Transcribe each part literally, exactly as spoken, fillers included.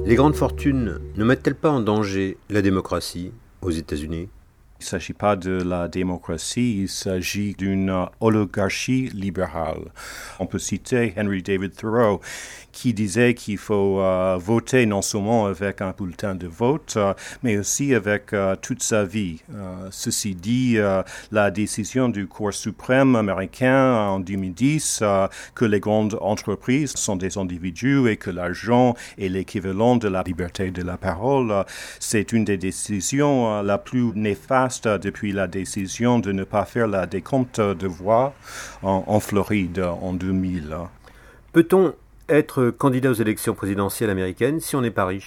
Les grandes fortunes ne mettent-elles pas en danger la démocratie aux États-Unis ? Il ne s'agit pas de la démocratie, il s'agit d'une oligarchie libérale. On peut citer Henry David Thoreau, qui disait qu'il faut euh, voter non seulement avec un bulletin de vote, euh, mais aussi avec euh, toute sa vie. Euh, ceci dit, euh, la décision du Cour suprême américain en deux mille dix, euh, que les grandes entreprises sont des individus et que l'argent est l'équivalent de la liberté de la parole, euh, c'est une des décisions euh, la plus néfaste depuis la décision de ne pas faire la décompte de voix en, en Floride en deux mille. Peut-on être candidat aux élections présidentielles américaines si on n'est pas riche ?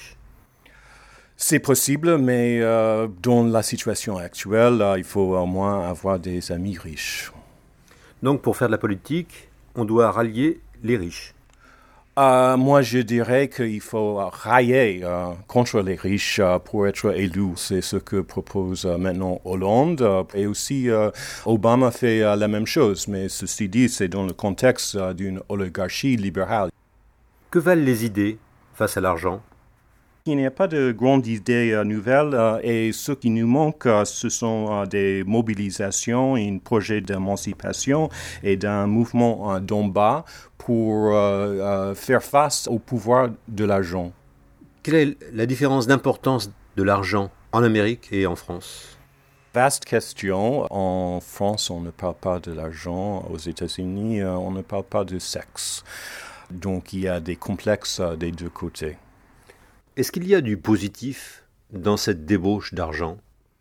C'est possible, mais euh, dans la situation actuelle, euh, il faut au moins avoir des amis riches. Donc pour faire de la politique, on doit rallier les riches. Euh, moi, je dirais qu'il faut railler euh, contre les riches euh, pour être élu. C'est ce que propose euh, maintenant Hollande. Euh, et aussi, euh, Obama fait euh, la même chose. Mais ceci dit, c'est dans le contexte euh, d'une oligarchie libérale. Que valent les idées face à l'argent ? Il n'y a pas de grandes idées euh, nouvelles euh, et ce qui nous manque, euh, ce sont euh, des mobilisations, un projet d'émancipation et d'un mouvement euh, d'en bas pour euh, euh, faire face au pouvoir de l'argent. Quelle est la différence d'importance de l'argent en Amérique et en France ? Vaste question. En France, on ne parle pas de l'argent. Aux États-Unis, euh, on ne parle pas de sexe. Donc, il y a des complexes euh, des deux côtés. Est-ce qu'il y a du positif dans cette débauche d'argent ?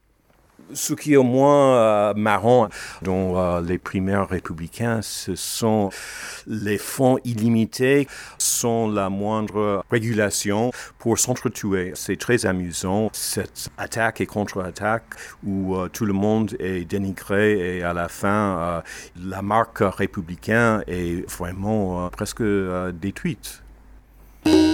Ce qui est au moins euh, marrant dans euh, les primaires républicains, ce sont les fonds illimités sans la moindre régulation pour s'entretuer. C'est très amusant, cette attaque et contre-attaque où euh, tout le monde est dénigré et à la fin, euh, la marque républicaine est vraiment euh, presque euh, détruite.